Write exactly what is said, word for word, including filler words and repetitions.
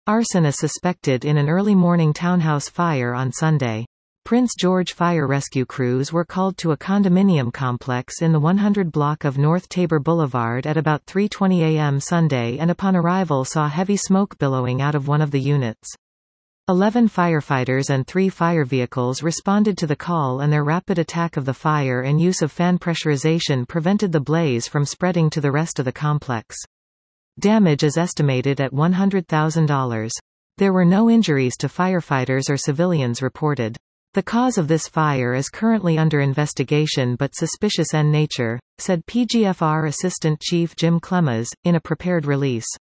Arson is suspected in an early morning townhouse fire on Sunday. Prince George fire rescue crews were called to a condominium complex in the one hundred block of North Tabor Boulevard at about three twenty a m Sunday and upon arrival saw heavy smoke billowing out of one of the units. Eleven firefighters and three fire vehicles responded to the call, and their rapid attack of the fire and use of fan pressurization prevented the blaze from spreading to the rest of the complex. Damage is estimated at one hundred thousand dollars. There were no injuries to firefighters or civilians reported. The cause of this fire is currently under investigation but suspicious in nature, said P G F R Assistant Chief Jim Clemmas, in a prepared release.